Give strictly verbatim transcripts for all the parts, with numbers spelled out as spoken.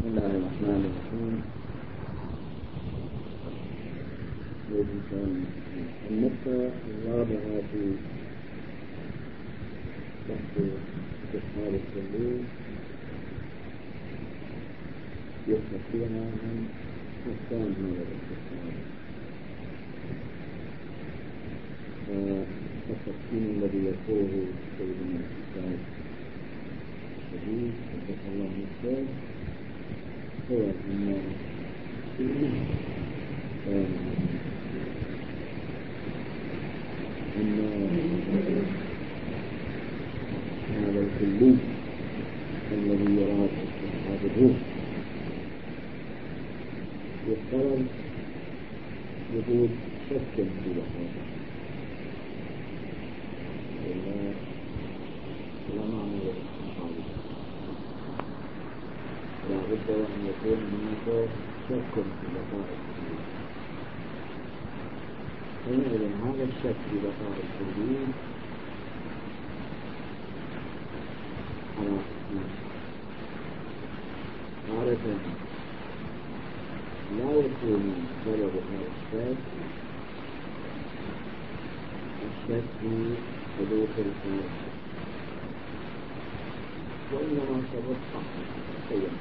بسم الله الرحمن الرحيم. النقطة الرابعة في بحث استثمار الحلول يبحث فيها عن أحكام هذا الاستثمار والتقسيم الذي يقوله سيدنا الأستاذ الشديد قدس الله نفسه هو أن أن هذا الكلي الذي يراد استصحابه يفترض وجود شك في وقته لا معنى للاستصحاب، لا بد أن يكون هناك شك في بقاء الكلي. حينئذ هذا الشك في بقاء الكلي على اسمين: عارفا لا يكون سبب هذا الشك الشك في حدوث الخارج، وإنما سبب صحيح أيضا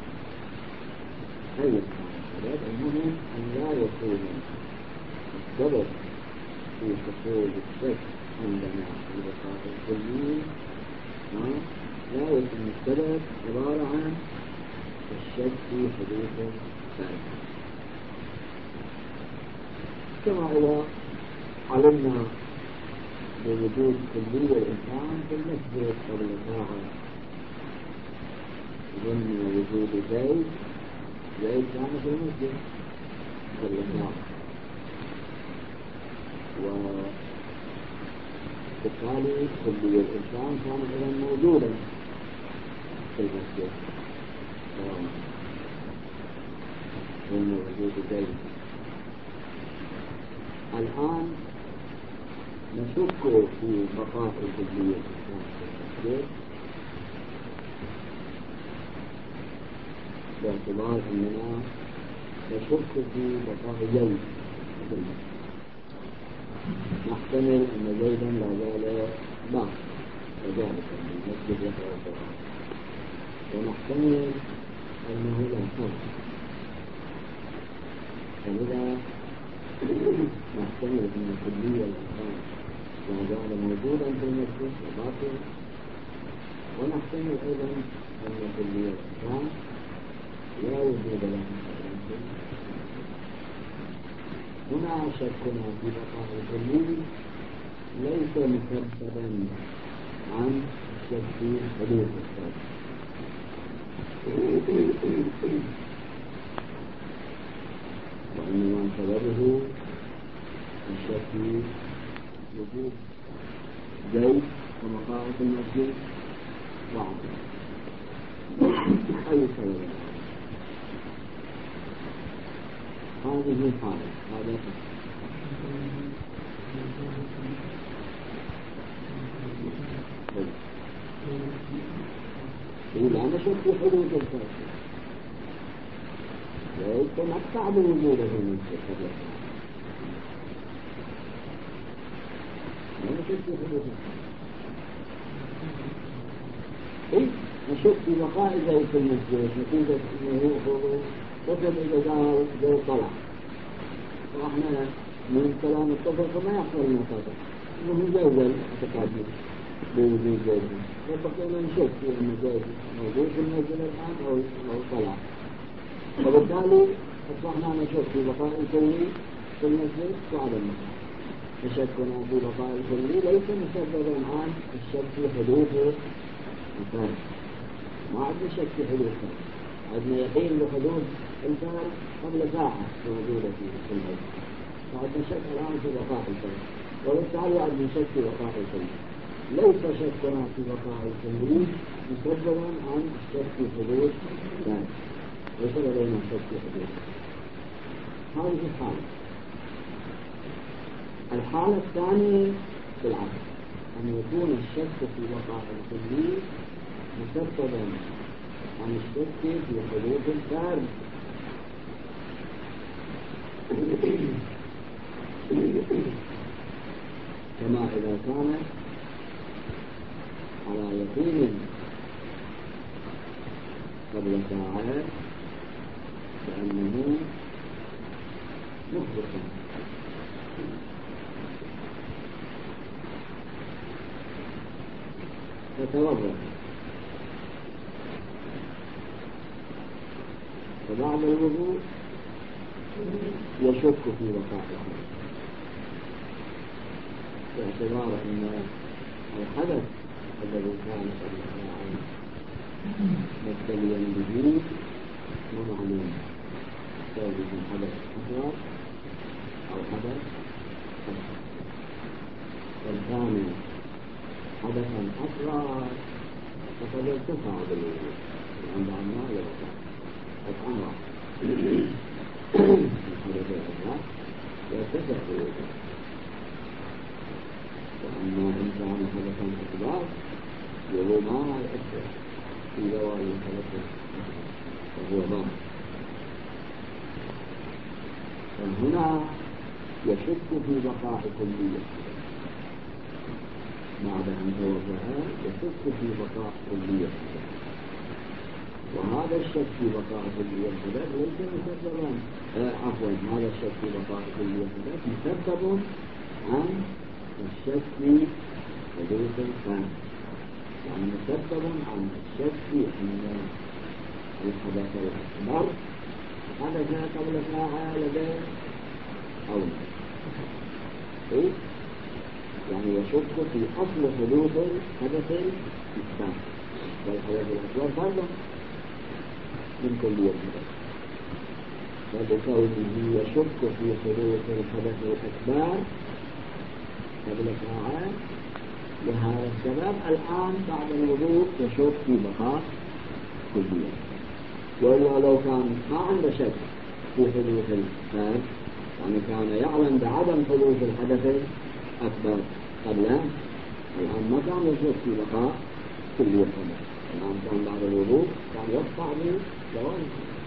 أيضا السبب أنه أن لا يكون السبب في حصول الشك عندنا في بقاء الكلي لا يكون السبب عبارة عن الشك في حدوث الخارج، كما إذا علمنا بوجود كلي الإنسان في المسجد قبل ساعة ظن وجود زيد زيد كان في المسجد قبل ساعة، وبالتالي كلي الإنسان كان إذا موجودا في المسجد ظن وجود زيد. الآن نشك في بقاء الكلية الإنسان في المسجد باعتبار أننا نشك في بقاء زيد في المسجد. نحتمل أن زيدا لا زال باق وذلك في المسجد يتوضأ، ونحتمل أنه لم يكن، فلذا نحتمل أن كلية الإنسان لا زال موجودا في المسجد وباقي، ونحتمل أيضا أن كلية الإنسان لا وجود له في المسجد. هنا شكنا في بقاء الكلي ليس مسببا عن الشك في حدوث الخارج، وإنما سببه الشك في وجود زيد وبقاء في المسجد وعدم أي سبب. هذه حالة هذا لا نشك في حدوث الخارج ويتمتع بوجوده في المسجد قبل الساعة، لا نشك في حدوث الخارج. إيه نشك في بقاء زيد في المسجد نتيجة أنه طفل إذا جاء زيد طلع، وإحنا من كلام الطفل فما يحصل المقاطع أنه زيد اعتقادنا بوجود زيد، فبقينا نشك في أن زيد موجود في المسجد الآن أو أو طلع، وبالتالي أصبحنا نشك في بقاء الكلي في المسجد وعدم المسجد. نشكنا في بقاء الكلي ليس مسببا عن الشك في حدوث الخارج، ما عندنا شك في حدوث الخارج، عندنا يقين بحدوث الخارج قبل ساعة موجودة في المسجد، فعندنا شك الآن في بقاء الخارج، وبالتالي عندنا شك في بقاء الكلي. ليس شكنا في بقاء الكلي مسببا عن الشك في حدوث الخارج، ليس لدينا شك في حدوث. هذه الحالة. الحالة الثانية بالعكس، أن يكون الشك في بقاء الكلي مسببا عن الشك في حدوث الفرد. كما إذا كان على يقين قبل ساعات بأنه محدث، فتوضأ، فبعد الوضوء يشك في بقاء الحدث باعتبار أن الحدث الذي كان قبل ساعات مبتليا به ومعلوم، سواء كان حدث أصغر أو حدث أكبر. فكان حدثا أصغر فقد ارتفع بالوضوء عند عما يرفع الأمر الحدث الأصغر يرتفع بالوضوء. وأما إن كان حدثا أكبر وهو ما يؤثر في زوال الحدث الأكبر وهو ضار. فهنا يشك في بقاء كلية بعد أن توضأ، يشك في بقاء كلية، وهذا الشك في بقاء كلية الحدث ليس مسببا آه عفوا هذا الشك في بقاء كلية الحدث مسبب عن الشك في حدوث الفرد، يعني مسبب عن الشك في أن الحدث الأكبر حدث قبل ساعة لديه أو لا. يعني يشك في أصل حدوث الحدث الأكبر، والحدث الأكبر فرد من كلية الحدث، وبكونه يشك في حدوث الحدث الأكبر قبل ساعات، لهذا السبب الآن بعد الوضوء يشك في بقاء كلية. وإلا لو كان ما عنده شك في حدوث الفرد، يعني كان يعلم بعدم حدوث الحدث الأكبر قبل، الآن ما كان يشك في بقاء كلية الحدث، الآن كان بعد الوضوء كان يقطع به جواز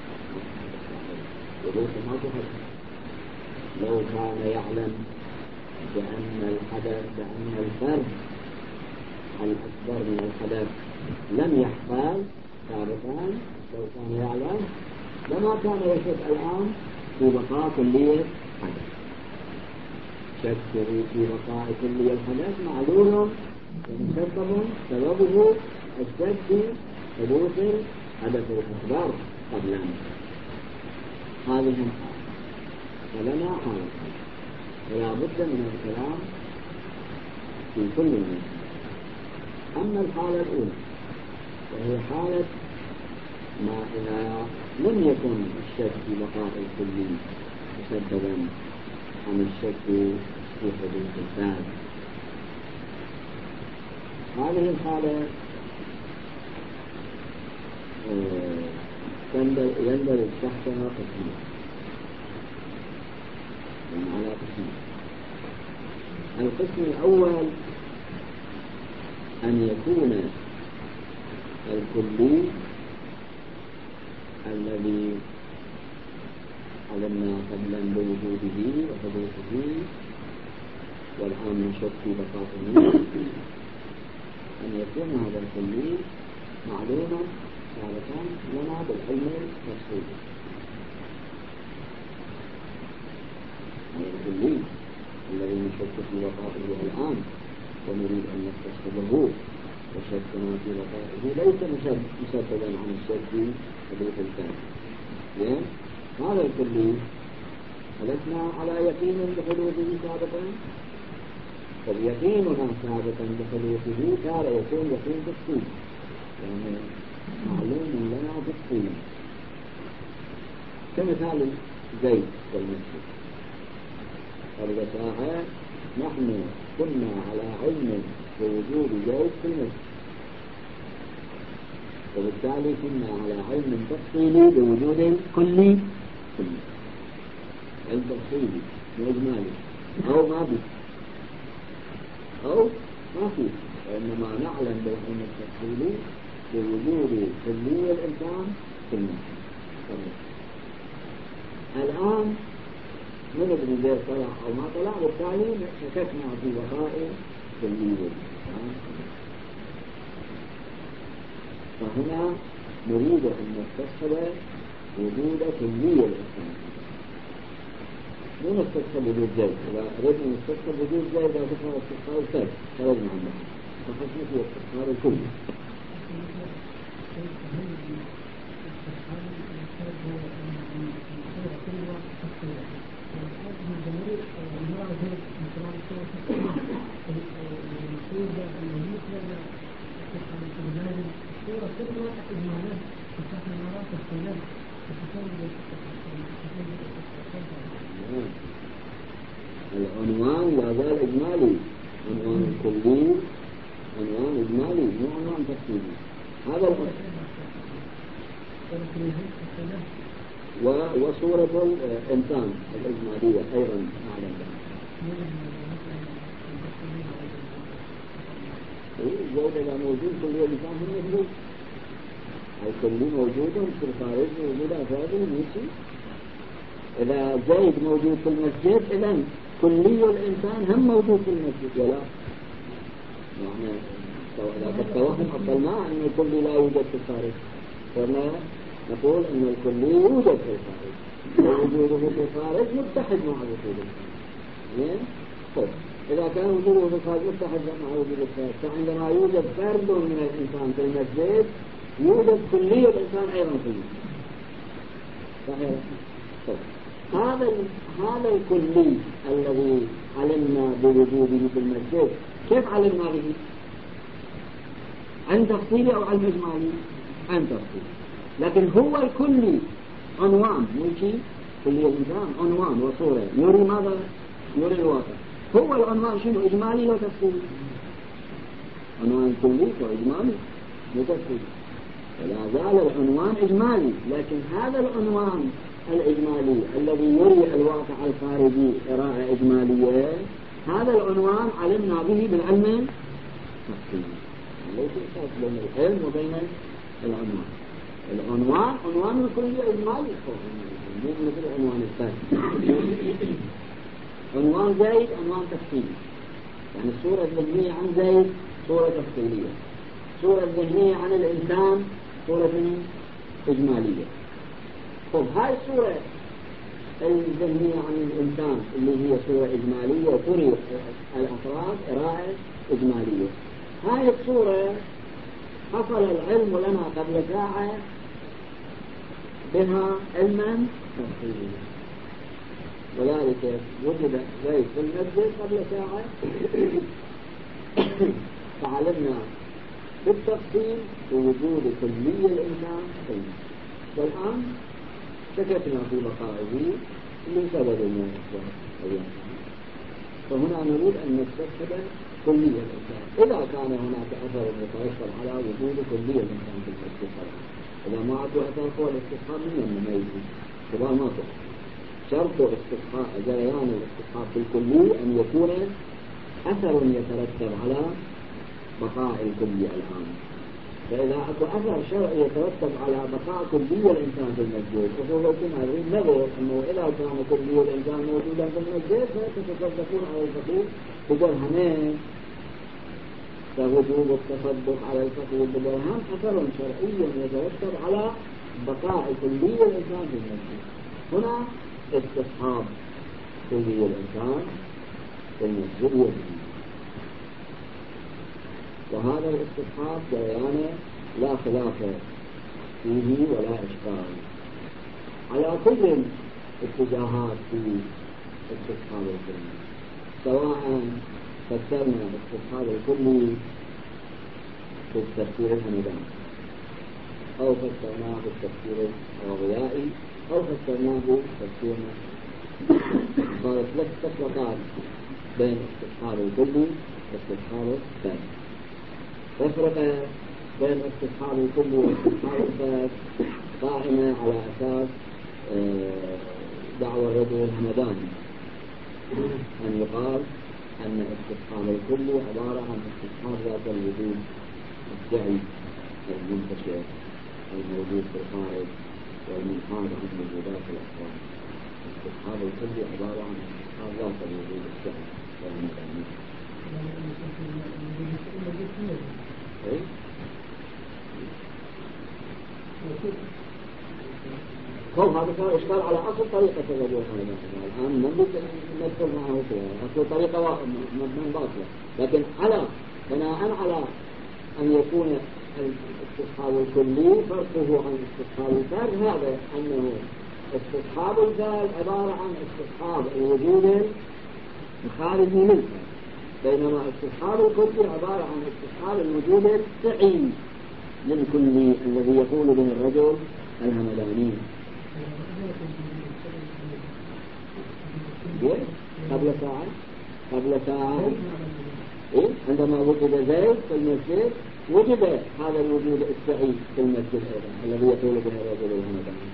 وضوء ما تحدث. لو كان يعلم بأن الحدث بأن الفرد الأكبر من الحدث لم يحصل سابقا، لو كان يعلم لما كان يشك الآن في بقاء كلية الحدث. شكه في بقاء كلية الحدث معلوم ومسبب سببه الشك في حدوث الحدث الأكبر قبلا. هذه الحالة فلنا حالة، ولا بد من الكلام في كل منها. أما الحالة الأولى وهي حالة ما إذا لم يكن الشك في بقاء الكلي مسببا عن الشك في حدوث الفرد، هذه الحالة يندرج تحتها قسمين، يعني على قسمين. القسم الأول أن يكون الكلي الذي علمنا قبلا بوجوده وحدوثه والآن نشك في بقائه، أن يكون هذا الكلي معلوما سابقا لنا بالعلم التفصيلي. هذا الكلي الذي نشك في بقائه الآن ونريد أن نستشهده، وشكنا في بقائه ليس مسببا عن الشك في حدوث الفرد. ليه؟ هذا الكلي حدثنا على يقين بحدوثه سابقا، فاليقيننا سابقا بحدوثه صار يكون يقين تفصيل، يعني معلوم لنا تفصيلا، كمثال زيد والمسجد. قبل ساعات نحن كنا على علم بوجود زيد في المسجد، وبالتالي كنا على علم تفصيلي بوجود الكلي كلي، علم تفصيلي وإجمالي أو ما به أو ما فيه، وإنما نعلم بالعلم التفصيلي بوجود كلي الإنسان في النفس. الآن من ابن زيد طلع أو ما طلع، بالتالي شككنا في بقاء كلي الإنسان. فهنا نريد أن نستصحب وجود كلي الإنسان، مو نستصحب وجود زيد. إذا أردنا نستصحب وجود زيد إذا كنا استصحاب الفرد خرجنا عنه، فحسنا في استصحاب الكل. العنوان لا زال إجمالي، عنوان كلي عنوان إجمالي مو عنوان تفصيلي. هذا و... وصورة الإنسان الإجمالية أيضا نعلم بها. زيد إذا موجود كلي الإنسان هم موجود، الكلي موجود في الخارج موجود أفراده ميسي. إذا زيد موجود في المسجد إذن كلي الإنسان هم موجود في المسجد ولا يعني إذا كالتوهم أفضلنا أن الكلي لا يوجد في الخارج، فما نقول أن الكلي يوجد في الخارج ووجوده في الخارج متحد مع وجود الخارج. طيب إذا كان وجوده في الخارج متحد مع وجود الخارج، فعندما يوجد فرد من الإنسان في المسجد يوجد كلي الإنسان أيضا في المسجد. صحيح؟ طيب هذا هذا الكلي الذي علمنا بوجوده في المسجد كيف علمنا به؟ عن تفصيلي أو عن إجمالي؟ عن تفصيلي. لكن هو الكلي عنوان ملكي كلي الإنسان عنوان وصورة يري ماذا؟ يري الواقع. هو العنوان شنو؟ إجمالي لو تفصيلي؟ عنوان كلي وإجمالي مو تفصيلي. فلا زال العنوان إجمالي، لكن هذا العنوان الإجمالي الذي يري الواقع الخارجي قراءة إجمالية، هذا العنوان علمنا به بالعلم التفصيلي. ليس الفرق بين العلم وبين العنوان. العنوان عنوان الكلي إجمالي مو مثل عنوان الثاني. عنوان زيد عنوان تفصيلي، يعني الصورة الذهنية عن زيد صورة تفصيلية، الصورة الذهنية عن الإنسان صورة إجمالية. طب هاي الصورة الذهنية عن الإنسان اللي هي صورة إجمالية تري الأفراد قراءة إجمالية، هاي الصورة حصل العلم لنا قبل ساعة بها علما تفصيليا، وذلك وجد زيد في المسجد قبل ساعة فعلمنا بالتفصيل بوجود كلي الإنسان في المسجد، والآن شككنا في بقائه لسبب من الأسباب. فهنا نريد أن نستشهد كلي الإنسان إذا كان هناك أثر يترتب على وجود كلي الإنسان في المسجد. إذا ما أكو أثر هو الاستصحاب من الميت كذا ما أكو. شرط استصحاب جريان الاستصحاب في الكلي أن يكون أثر يترتب على بقاء الكلي الآن. فإذا أكو أثر شرعي يترتب على بقاء كلي الإنسان في المسجد، فهو كما نريد نظر أنه إذا كان كلي الإنسان موجودا في المسجد فتصدقون على الفقير بدرهمين، فوجوب التصدق على الفقير بدرهم أثر شرعي يترتب على بقاء كلي الإنسان في المسجد. هنا استصحاب كلي الإنسان في المسجد يجري، وهذا الاستصحاب جريانه لا خلاف فيه ولا إشكال على كل الاتجاهات في استصحاب الكلي، سواء فسرنا استصحاب الكلي في التفسير الهمداني أو فسرناه بالتفسير الغويائي أو فسرناه بالتفسير صارت ثلاث تفرقات بين استصحاب الكلي واستصحاب الثاني. تفرقة بين استصحاب الكلي واستصحاب الثاني قائمة على أساس دعوى الرجل الهمداني أن يقال أن استصحاب الكلي عبارة عن استصحاب ذات الوجود الدعي المنتشر الموجود في الخارج والمنحاز عن وجودات الأفراد. الاستصحاب الكلي عبارة عن استصحاب ذات الوجود الشعبي والمدني. هم هذا كان إشكال على أصل طريقة الرجوع هذا. الآن نبدأ ندخل معه فيها أصل طريقة مبنى باطلة، لكن على بناء على أن يكون الاستصحاب الكلي فرقه عن استصحاب الفرد هذا أنه استصحاب الفرد عبارة عن استصحاب الوجود الخارجي للفرد، بينما استصحاب الكلي عبارة عن استصحاب الوجود الفعلي للكلي الذي يقول به الرجل الهمداني. قبل ساعة قبل ساعة إيه؟ عندما وجد زيد في المسجد وجد هذا الوجود السعيد في المسجد أيضا الذي يقول به الرجل الهمداني.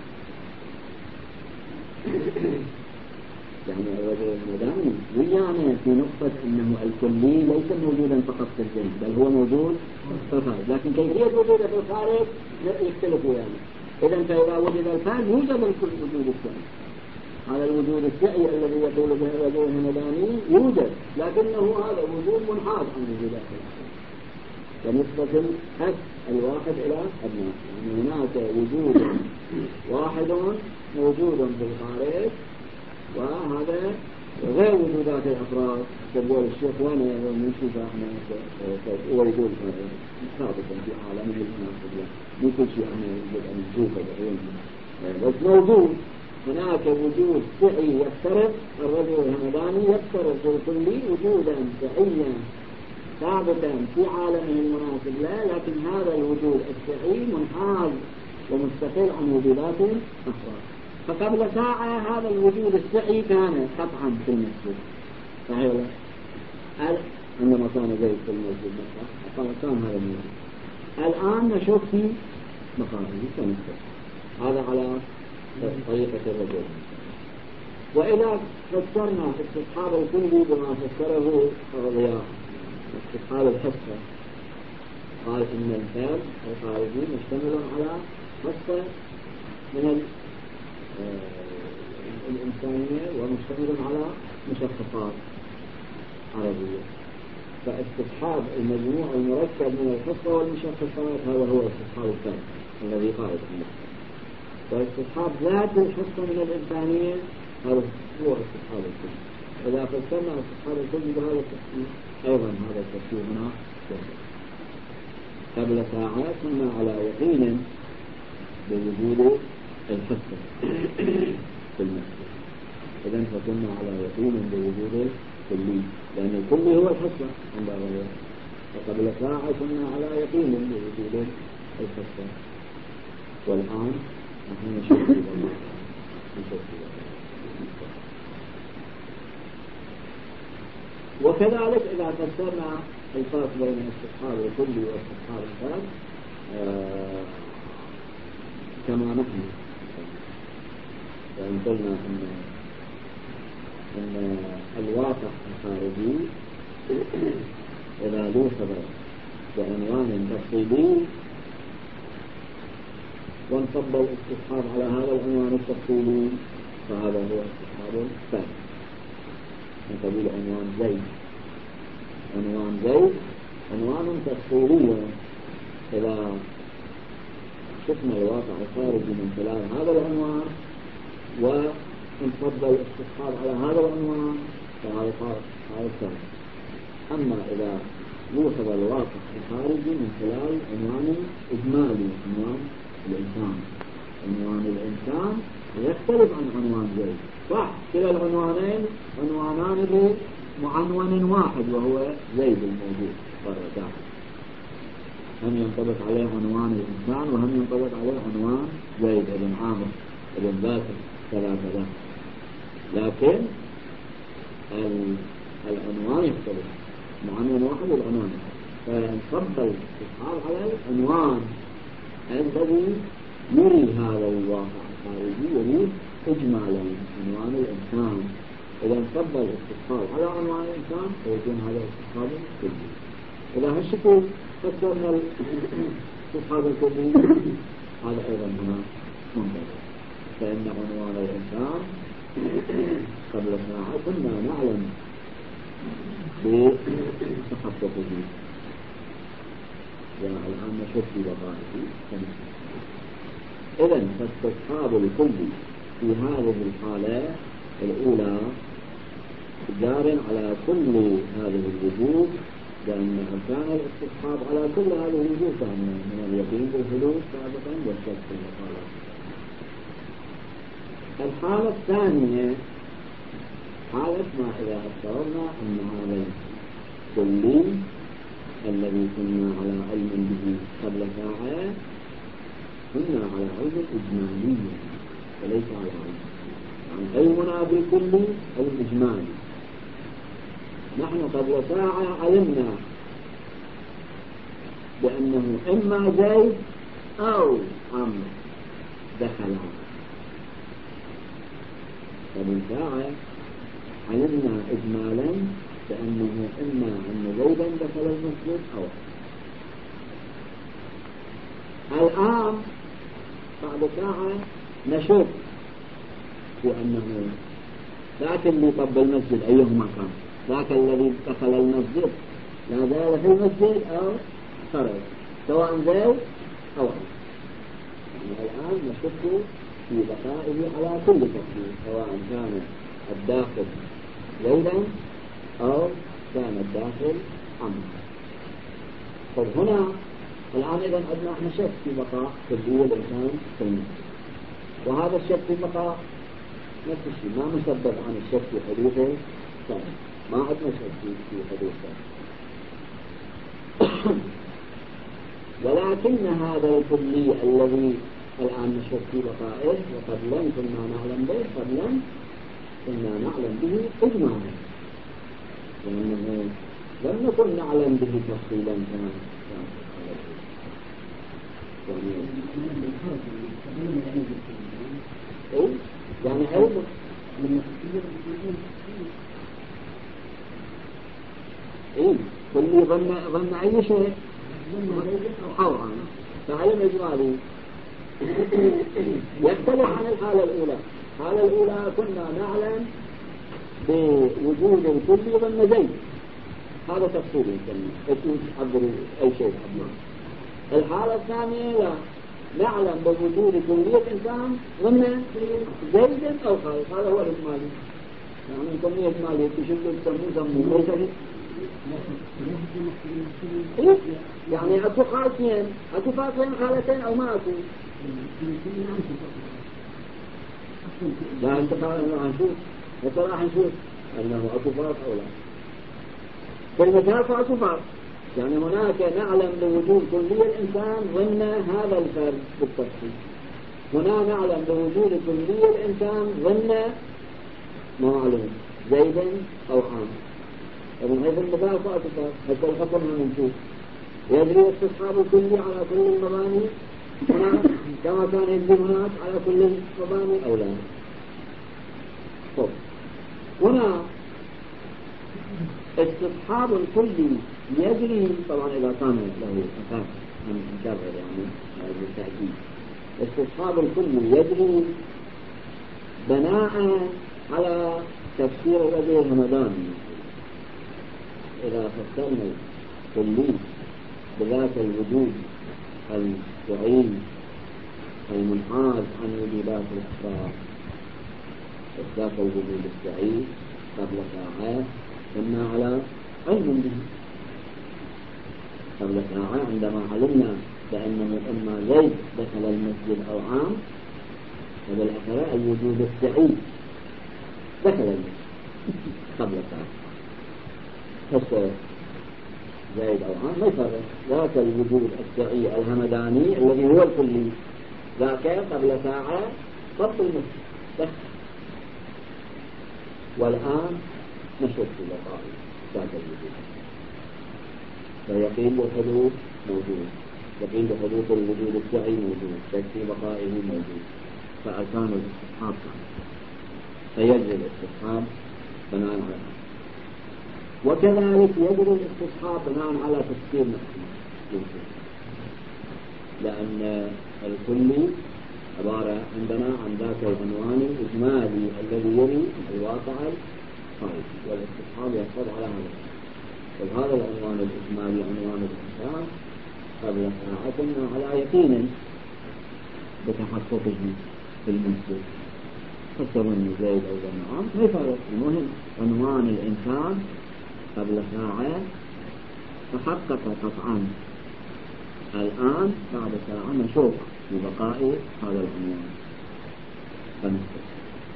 يعني الرجل الهمداني ويانا في نقطة أنه الكلي ليس موجودا فقط في الذهن بل هو موجود في الخارج، لكن كيفية وجوده في الخارج يختلف ويانا. إذا فإذا وجد الفرد يوجد الكل وجود السعي. هذا الوجود السعي الذي يقول به الرجل الهمداني يوجد، لكنه هذا وجود منحاز عن وجودات الأفراد ونسبة الحس الواحد إلى أبناء. يعني هناك وجود واحد موجود في الخارج وهذا غير وجودات الأفراد. تقول الشيخ وانا نمشي فاحنا هو يقول ثابتا في عالمه المناسب مو كل شيء احنا يجب ان نشوفه بعيوننا، بس موجود هناك وجود سعي يفترض الرجل الهمداني يفترض في الكلي وجودا سعيا ثابتا في عالمه المناسب له، لكن هذا الوجود السعي منحاز ومستقل عن وجودات الأفراد. فقبل ساعة هذا الوجود السعي كان قطعا في المسجد صحيح ولا؟ عندما كان زيد في المسجد كان هذا الموجود. الآن نشوف في مخارج كنسبة هذا على طريقة الرجل. وإذا فسرنا استصحاب الكلي بما فسره الضياء استصحاب الحصة، قال إن الفعل الخارجي مشتمل على حصة من الإنسانية ومشتمل على مشخصات عربية. فاستصحاب المجموع المركب من الحصة والمشخصات هذا هو استصحاب الفرد الذي قائد عنه. واستصحاب ذات الحصة من الإنسانية هذا هو استصحاب الكل. إذا فسرنا استصحاب الكل بهذا التفسير أيضا هذا التفسير هنا قبل ساعات كنا على يقين بوجود الحصة في المسجد. إذن فكنا على يقين بوجود الكلي لأن الكلي هو الحصة عند الله. وقبل ساعة كنا على يقين بوجود الحصة، والآن نحن نشوف وكذلك إذا فسرنا الفرق بين استصحاب الكلي واستصحاب الفرد آه كما نحن وإن قلنا إن إن الواقع الخارجي إذا لوحظ بعنوان تفصيلي وانصب الاستصحاب على هذا العنوان التفصيلي فهذا هو استصحاب الفرد من قبيل عنوان زيد. عنوان زيد عنوان تفصيلي إذا شفنا الواقع الخارجي من خلال هذا العنوان ونفضل الاستصحاب على هذا العنوان فهذا هذا الثاني. أما إذا يوصل الواقع الخارجي من خلال عنوان إجمالي عنوان الإنسان، عنوان الإنسان يختلف عن عنوان زيد. صح كلا العنوانين عنوانان بمعنون واحد وهو زيد الموجود برا داخل، هم ينطبق عليه عنوان الإنسان وهم ينطبق عليه عنوان زيد بن عامر بن باسل ثلاثة له، لكن العنوان يختلف معنون واحد والعنوان فنفضل الاستصحاب على العنوان الذي يري هذا الواقع الخارجي يريد إجمالا عنوان الإنسان. إذا نفضل الاستصحاب على عنوان الإنسان فيكون هذا استصحاب كلي. إذا هالشكل فسرنا الاستصحاب الكلي هذا أيضا هنا منتظر. فإن عنوان الإنسان قبل ساعة كنا نعلم بتحققه والآن نشوف في بقائه. إذن فاستصحاب الكل في هذه الحالة الأولى جار على كل هذه الوجوه، لأن أركان الاستصحاب على كل هذه الوجوه من اليقين بالحدوث سابقا والشك في المقالات. الحالة الثانية حالة ما إذا افترضنا أن هذا الكلي الذي كنا على علم به قبل ساعة كنا على علم إجمالي وليس على علم، يعني علمنا بالكلي أو الإجمالي. نحن قبل ساعة علمنا بأنه إما زيد أو عمرو دخل. قبل ساعة علمنا إجمالا بأنه إما أن زيدا دخل المسجد أو الآن بعد ساعة نشوف بأنه ذاك اللي طب المسجد أيهما كان، ذاك الذي دخل المسجد لا زال في المسجد أو خرج، سواء زيد أو عمرو. يعني الآن نشوف في بقائه على كل تفصيل، سواء كان الداخل زيدا أو كان الداخل عمرو. طيب هنا الآن إذا عندنا احنا شك في بقاء كلية الإنسان في المسجد، وهذا الشك في بقاء نفس الشيء ما مسبب عن الشك في حدوثه ثاني، ما عندنا شك في حدوثه. ولكن هذا الكلي الذي الآن نشك في بقائه وقبلا كنا نعلم به قبلا كنا نعلم به إجمالا، لأنه لم نكن نعلم به تفصيلا كما كان يعني يعني علم إيه كل ظن ظن أي شيء حوضا فعلم إجمالي يختلف عن الحالة الأولى. الحالة الأولى كنا نعلم بوجود الكل ظن زيد، هذا تفصيل يمكن عبر أي شيء عبر. الحالة الثانية لا نعلم بوجود كلية إنسان ظن زيد أو خالد، هذا هو الإجمالي. يعني الكلية الإجمالية تشبه السمو سمو ليس إيه؟ يعني أكو خالتين أكو فاصلين خالتين أو ما أكو. لا أنت قال أنه هنشوف وصراحة نشوف أنه أكو فاصل أو لا. كلمة فاصل فاصل يعني هناك نعلم بوجود كلية الإنسان ضمن هذا الفرد بالتفصيل، هنا نعلم بوجود كلية الإنسان ضمن معلوم زيد أو عام. ومن حيث المثال فاصل فاصل حتى الحكم من نشوف يجري استصحاب الكلي على كل المباني هنا كما كان يجري هناك على كل المباني أو لا. طب هنا استصحاب الكلي يجري طبعا إذا كان له أساس من مكرر يعني بالتأكيد. استصحاب الكلي يجري بناء على تفسير الذي الهمداني. إذا فسرنا الكلي بذات الوجود السعي المنحاز عن وجودات الأخرى، ذات الوجود السعي قبل ساعة كنا على علم به قبل ساعة عندما علمنا بأنه إما زيد دخل المسجد أو عام، وبالأخرى الوجود السعي دخل المسجد قبل ساعة. فسر زيد أو عام ما يفرق، ذاك الوجود السعي الهمداني الذي هو الكلي ذاك قبل ساعة قبل المسجد دخل. والآن نشوف في بقاء ذات الوجود فيقين بحدوث موجود، يقين بحدوث الوجود السعي موجود، شك في بقائه موجود، فأركان الاستصحاب فيجري الاستصحاب بناء على هذا. وكذلك يجري الاستصحاب بناء على تفسير نفسه. لأن الكلي عبارة عندنا عن ذاك العنوان الإجمالي الذي يلي الواقع الخارجي، والاستصحاب يحصل على هذا. وهذا العنوان الإجمالي عنوان الإنسان قبل ساعتنا على يقين بتحققه في المسجد، حتى من زيد أو نعم ما يفرق. المهم عنوان الإنسان قبل ساعة تحقق قطعا، الآن بعد ساعة نشوف في بقاء هذا العنوان فنسجد.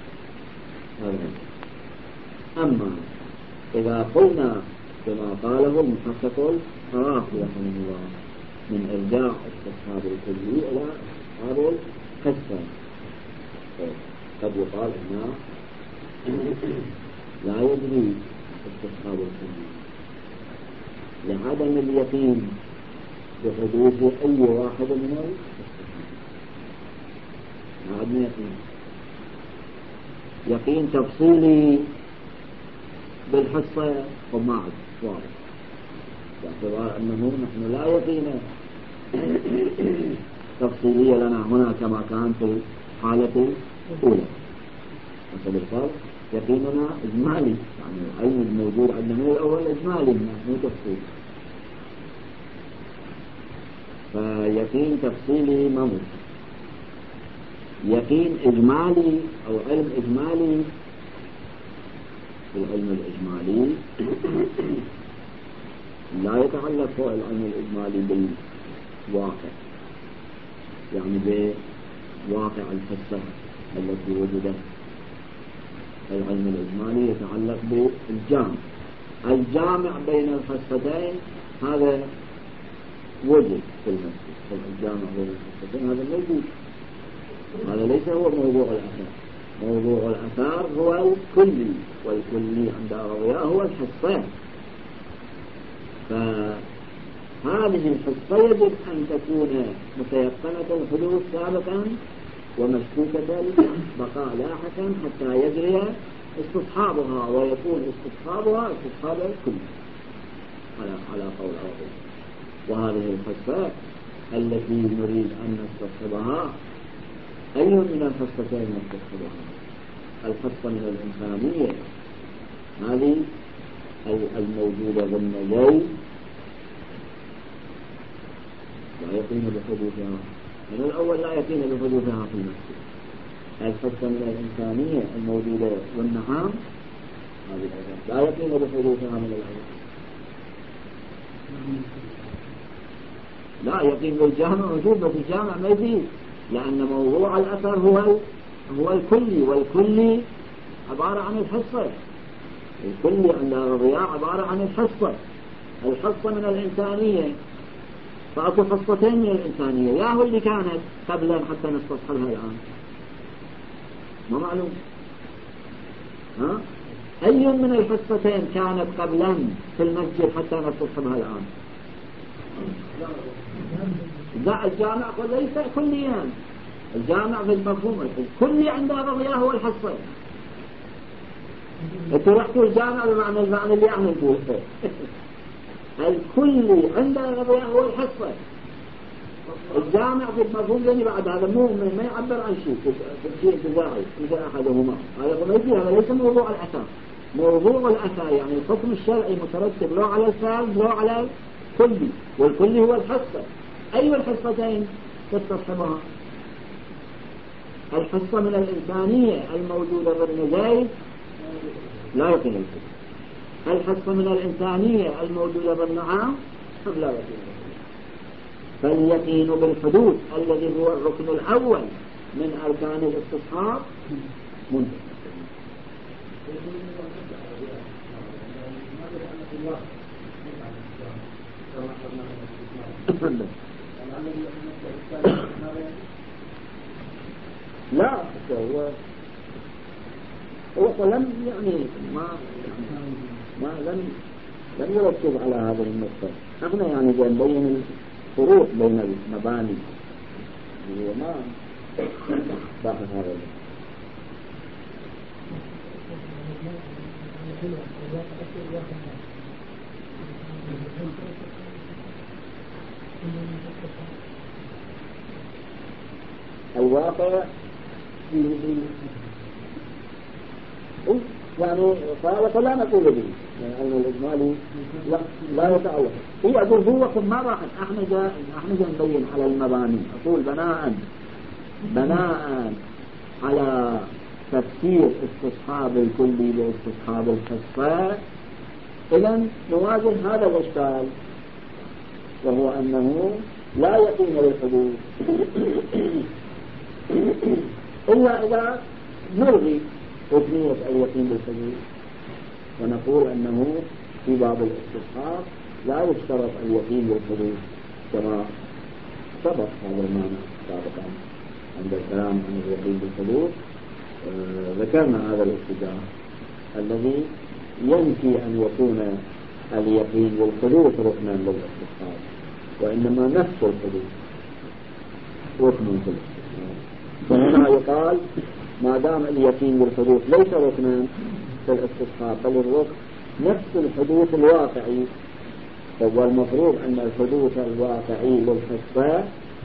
أما إذا قلنا كما قاله المحقق القرافي رحمه الله من إرجاع استصحاب الكلي إلى استصحاب الحسن، قد يقال أنه لا يجري استصحاب الكلي لعدم اليقين بحدوث أي واحد من الاستصحاب. عدم يقين يقين تفصيلي بالحصة وما عد واضح، باعتبار أنه نحن لا يقين تفصيلية لنا هنا كما كان في حالة الأولى. فبالتالي يقيننا إجمالي، يعني العلم الموجود عندنا من الأول إجمالي مو تفصيلي. فيقين تفصيلي موجود، يقين إجمالي أو علم إجمالي. العلم الإجمالي لا يتعلق هو العلم الإجمالي بالواقع، يعني بواقع الحصة التي وجدت. العلم الإجمالي يتعلق بالجامع، الجامع بين الحصتين هذا وجد في المسجد. الجامع بين الحصتين هذا موجود، هذا ليس هو موضوع الأثار. موضوع الأثار هو الكلي، والكلي عند الرواية هو الحصة. فهذه الحصة يجب أن تكون متيقنة الحدوث سابقا ومشكوكة البقاء لاحقا حتى يجري استصحابها، ويكون استصحابها استصحاب الكلي على على قول العربي. وهذه الحصة التي نريد أن نستصحبها أي من الحصتين نستصحبها؟ الحصة من الإنسانية هذه الموجودة بالنجاي لا يقين بحدوثها من الأول، لا يقين بحدوثها في المسجد. الحصة من الإنسانية الموجودة والنعام هذه لا يقين بحدوثها من الأول. لا يقين بالجامع موجود، بس الجامع ما يزيد، لأن موضوع الأثر هو هو الكلي، والكلي عبارة عن الحصة. الكلي عند الرضياء عبارة عن الحصة. الحصة من الإنسانية، فأكو حصتين من الإنسانية، يا هو اللي كانت قبلا حتى نستصحبها الآن ما معلوم. ها؟ أي من الحصتين كانت قبلا في المسجد حتى نستصحبها الآن؟ لا، الجامع ليس كليا. الجامع بالمفهوم الكلي عند الرضياء هو الحصة. انتوا رحتوا الجامع بمعنى المعنى اللي احنا نقوله. الكلي عند الرضياء هو الحصة. الجامع بالمفهوم لاني بعد هذا مو ما يعبر عن شيء في شيء جزائي اذا احدهما، هذا ما يجي، هذا ليس موضوع الاثر. موضوع الاثر يعني الحكم الشرعي مترتب له على الفعل له على الكلي، والكلي هو الحصة. اي الحصتين تستصحبها؟ الحصة من الإنسانية الموجودة بالنجاي لا يقين الكلي. الحصة من الإنسانية الموجودة بالنعام لا يقين الكلي. فاليقين بالحدوث الذي هو الركن الأول من أركان الاستصحاب منتهى. لا هو هو لم يعني ما يعني ما لم لم يركز على هذه النقطة. احنا يعني بنبين الفروق بين المباني هو ما باقي هذا. الواقع يعني قال لا نقول به يعني الإجمالي لا, لا يتعلق هي أقول هو ما راح احنا جا احنا جا نبين على المباني أقول بناء بناء على تفسير استصحاب الكلي باستصحاب الخصفة إذن نواجه هذا الإشكال وهو أنه لا يقين للحدوث إلا إذا نلغي ركنية اليقين بالحدوث ونقول أنه في باب الاستصحاب لا يشترط اليقين بالحدوث كما سبق هذا المعنى سابقا عند الكلام عن اليقين بالحدوث. آه ذكرنا هذا الاتجاه الذي ينفي أن يكون اليقين بالحدوث ركنا للاستصحاب وإنما نفس الحدوث ركن في الاستصحاب. فهنا يقال ما دام اليقين بالحدوث ليس ركنا في الاستصحاب بل الركن نفس الحدوث الواقعي، فهو المفروض أن الحدوث الواقعي للحسبة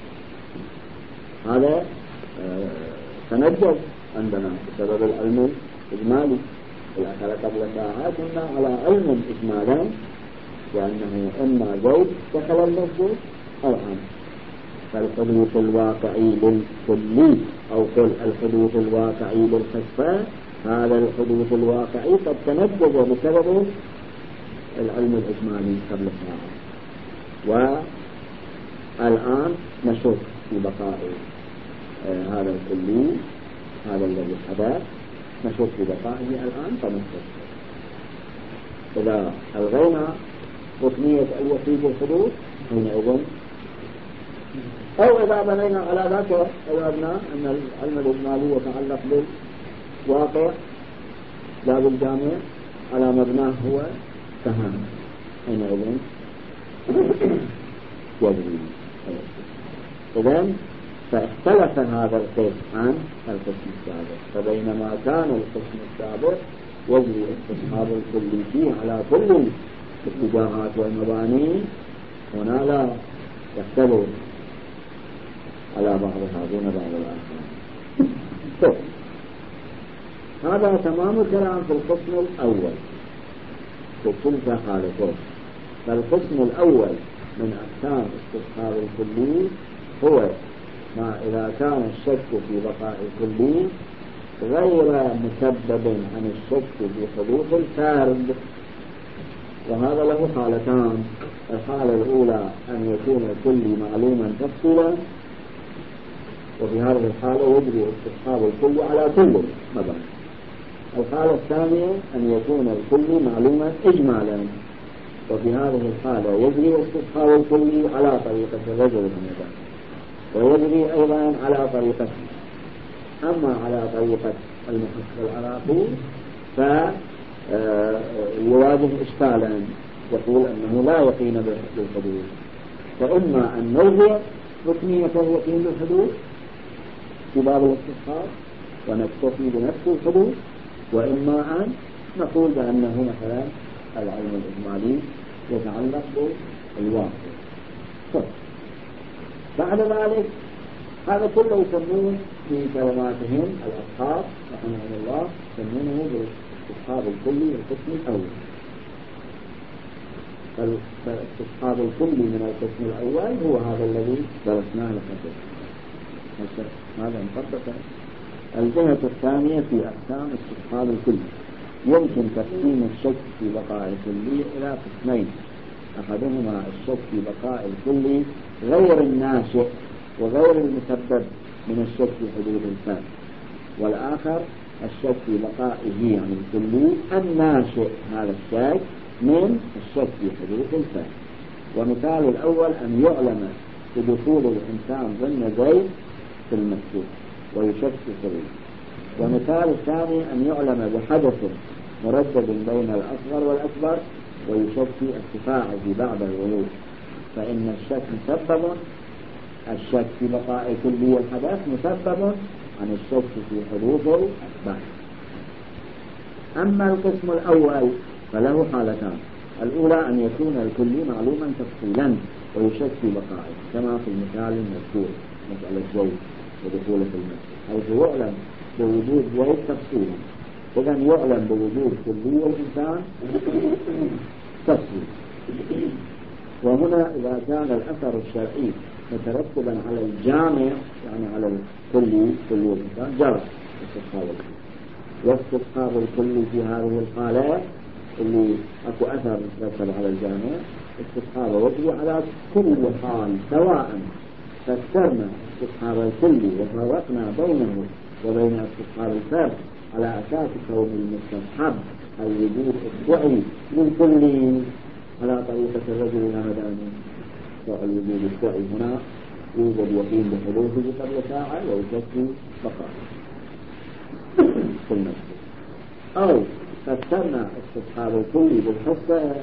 هذا آه تنجز عندنا بسبب العلم الإجمالي. الأخير قبل ساعة كنا على علم إجمالا لأنه إما زوج دخل المسجد أو أمر، فالحدوث الواقعي للكلي أو قل الحدوث الواقعي للحسبة هذا الحدوث الواقعي قد تنجز بسبب العلم الإجمالي قبل ساعة. والآن نشوف في بقاء آه هذا الكلي هذا الذي حدث نشوف في بقائه الآن فنشوف إذا ألغينا ركنية اليقين بالحدوث حينئذ أو إذا بنينا على ذاك أردنا أن العلم الإجمالي يتعلق بالواقع لا بالجامع على مبناه هو فهم حينئذ يجري. إذن فاختلف هذا القسم عن القسم السابق، فبينما كان القسم السابق يجري استصحاب الكل فيه على كل الاتجاهات والمباني هنا لا يختلف على بعضها دون بعض الآخر. هذا تمام الكلام في القسم الأول في كل حالته. فالقسم الأول من أقسام استصحاب الكلي هو ما إذا كان الشك في بقاء الكلي غير مسبب عن الشك في حدوث الفارد، وهذا له حالتان. الحالة الأولى أن يكون الكلي معلوما تفصيلا، وفي هذه الحالة يجري استصحاب الكلي على كل مباني. الحالة الثانية أن يكون الكلي معلوما إجمالا، وفي هذه الحالة يجري استصحاب الكلي على طريقة الرجل المباني، ويجري أيضا على طريقة أما على طريقة المحقق العراقي فيواجه إشكالا يقول أنه لا يقين بالحدود، فإما أن نلغي ركنية اليقين بالحدود في باب الاستصحاب ونكتفي بنفس الحدود، وإما أن نقول بأنه مثلا العلم الإجمالي يتعلق بالواقع. بعد ذلك هذا كله يسمون في كلماتهم الأصحاب رحمه الله يسمونه بالاستصحاب الكلي القسم الأول. فالاستصحاب الكلي من القسم الأول هو هذا الذي درسناه لحد هذا انطبق. الجهة الثانية في أقسام استصحاب الكلي يمكن تقسيم الشك في بقاء الكلي إلى قسمين: أحدهما الشك في بقاء الكلي غير الناشئ وغير المسبب من الشك في حدوث الفاسد، والآخر الشك في بقائه عن الكلي الناشئ هذا الشك من الشك في حدوث الفاسد. ومثال الأول أن يعلم بدخول الإنسان ضمن زيد في المسجد ويشك فيه، ومثال الثاني أن يعلم بحدث مردد بين الأصغر والأكبر ويشك في ارتفاعه بعد الغروب، فإن الشك مسبب الشك في بقاء كلي الحدث مسبب عن الشك في حدوث البحث. أما القسم الأول فله حالتان: الأولى أن يكون الكلي معلوما تفصيلا ويشك في بقائه كما في المثال المذكور مسألة زيد، ودخوله في المسجد، حيث يعلم بوجود زيد تفصيلا. إذا يعلم بوجود كلية الإنسان تفصيل. وهنا إذا كان الأثر الشرعي مترتبا على الجامع يعني على الكلي كلية الإنسان جرى استصحاب الكلي. واستصحاب الكلي في هذه الحالة اللي أكو أثر مترتب على الجامع استصحاب وجهي على كل حال، سواء فسرنا استصحاب الكلي وفرقنا بينه وبين استصحاب الفرد على أساس كون المستصحب الوجود الدعي من كل على طريقة الرجل الهمداني. فالوجود الدعي هنا يوجد يقين بحدوثه قبل ساعة ويكفي بقائه في المسجد. أو فسرنا استصحاب الكلي بالحصة،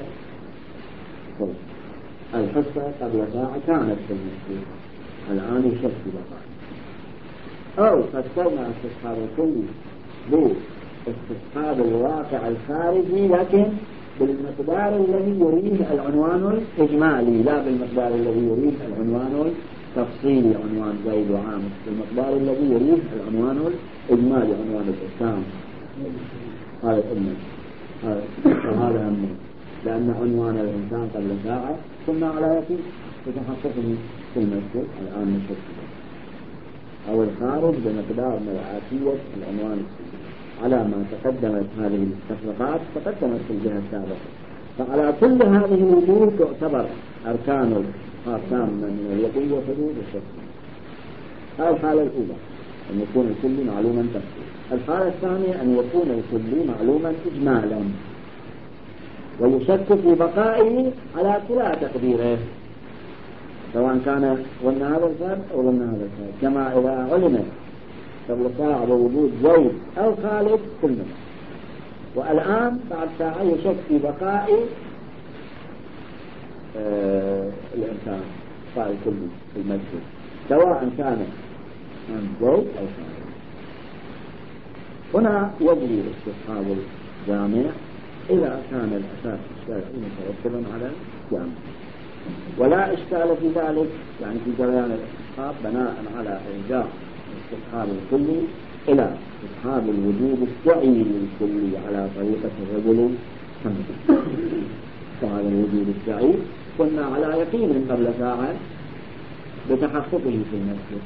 الحصة قبل ساعة كانت في المسجد الآن يكفي بقائه. أو فسرنا استصحاب الكلي باستصحاب الواقع الخارجي لكن بالمقدار الذي يريد العنوان الإجمالي، لا بالمقدار الذي يريد العنوان التفصيلي عنوان زيد وعام، بالمقدار الذي يريد العنوان الإجمالي عنوان الإسلام. هذا أمه وهذا همه، لأن عنوان الإنسان قبل ساعة كنا على يقين وتحققه في المسجد الآن نشوف، أو الخارج بمقدار مرعاتية العنوان السلمي على ما تقدمت هذه التفرقات تقدمت في الجهة السابقة. فعلى كل هذه الوجوه تعتبر أركان الأركان من اليقين وحدود الشخص. هذه الحالة الأولى أن يكون الكل معلوما تفصيلا. الحالة الثانية أن يكون الكل معلوما إجمالا ويشك في بقائه على كلا تقديره، سواء كان ظن هذا الفرد أو ظن هذا الفرد، كما إذا علم قبل ساعة بوجود زيد أو خالد كلنا، والآن بعد ساعة يشك في بقاء آه الإنسان بقاء الكل في المسجد، سواء كان عن زيد أو خالد. هنا يجري استصحاب الجامع إذا كان الأساس الشرعي مترتبا على الجامع، ولا إشكال في ذلك، يعني في جريان الاستصحاب بناء على إرجاع استصحاب الكلي إلى استصحاب الوجود الدعي للكلي على طريقة الرجل. فهذا الوجود الدعي كنا على يقين قبل ساعة بتحققه في المسجد.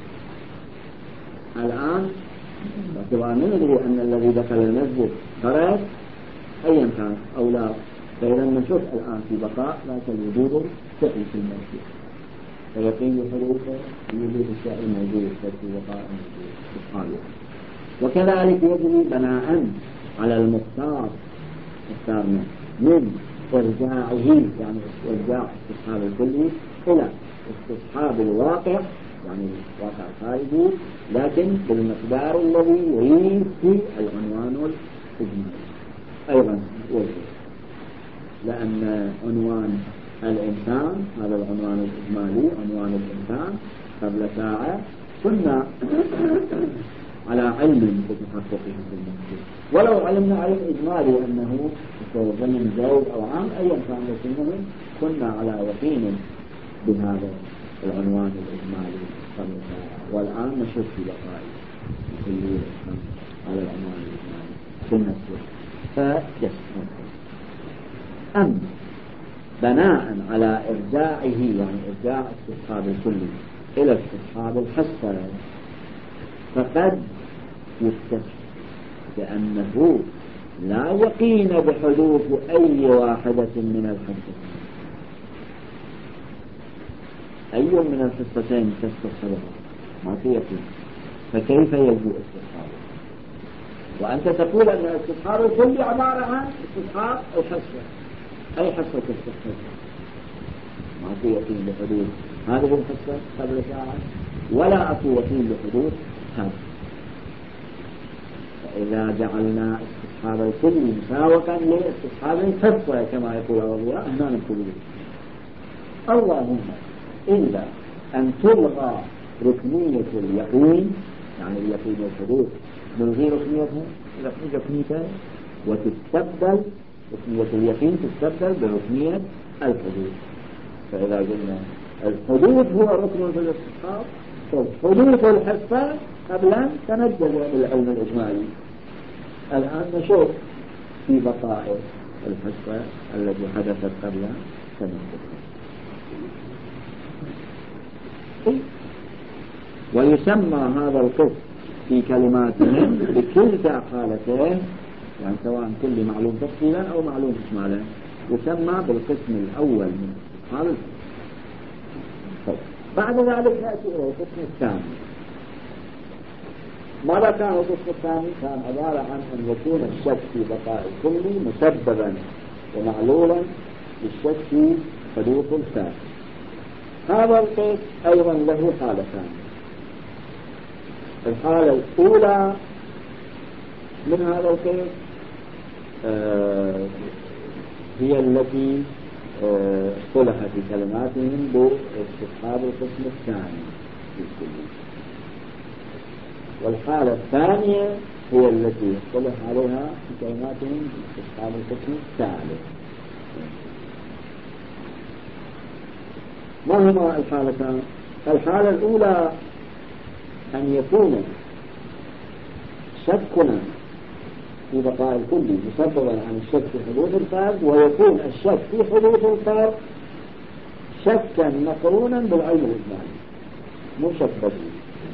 الآن باعتبار ندري أن الذي دخل المسجد خرج أيا كان أو لا، فإذا نشوف الآن في بقاء ذاك الوجود الدعي في المسجد، فيقين حدوثه الوجود الدعي موجود في بقاء المسجد. وكذلك يجري بناء على المختار اختارنا من إرجاعه، يعني إرجاع استصحاب الكلي إلى استصحاب الواقع، يعني الواقع الخارجي لكن بالمقدار الذي يريد في العنوان الإجمالي أيضا وجه، لأن عنوان الإنسان هذا العنوان الإجمالي عنوان الإنسان قبل ساعة كنا على علم بتحققه في المسجد، ولو علمنا علم إجمالي أنه ضمن زوج أو عام أيا كان لكنه كنا على يقين بهذا العنوان الإجمالي قبل ساعة، والآن نشوف في بقائه كل الإنسان على العنوان الإجمالي في المسجد. فيسمى أم بناء على إرجاعه، يعني إرجاع استصحاب الكلي إلى استصحاب الحصة، فقد يكتشف بأنه لا يقين بحدوث أي واحدة من الحصتين، أي من الحصتين تستصحبها ما في يقين، فكيف يجوء استصحابه؟ وأنت تقول أن استصحاب الكلي عبارة عن استصحاب الحصة، أي حصة تستصحبها؟ ما في يقين بحدوث هذه الحصة قبل ساعة ولا أكو يقين بحدوث هذا. فإذا جعلنا استصحاب الكل مساوقا لاستصحاب الحصة كما يقول الله هنا نقول اللهم إلا أن تلغى ركنية اليقين، يعني اليقين والحدوث نلغي ركنيتها ركنيتها وتستبدل ركنية اليقين تستبدل بركنية الحدوث. فإذا قلنا الحدوث هو ركن في الاستصحاب حدوث الحصة قبلا تنجز بالعلم الإجمالي. الآن نشوف في بقاء الحصة التي حدثت قبلا تنجز. ويسمى هذا القسم في كلماتهم بكلتا حالتين، يعني سواء كل معلوم تفصيلا أو معلوم إجمالا، يسمى بالقسم الأول من هذا. بعد ذلك نأتي إلى القسم الثاني. ماذا كان القسم الثاني؟ كان عبارة عن أن يكون الشك في بقاء الكلي مسببا ومعلولا للشك في حدوث الفاسد. هذا القسم أيضا له حالتان. الحالة الأولى من هذا القسم آه هي التي اصطلح آه في كلماتهم باستصحاب القسم الثاني في الكلي. والحالة الثانية هي التي اصطلح عليها في كلماتهم باستصحاب القسم الثالث. ما هما الحالتان؟ الحالة الأولى أن يكون شكنا في بقاء الكلي مسببا عن الشك في حدوث الفرد، ويكون الشك في حدوث الفرد شكا مقرونا بالعلم الإجمالي، مو شك بديهي.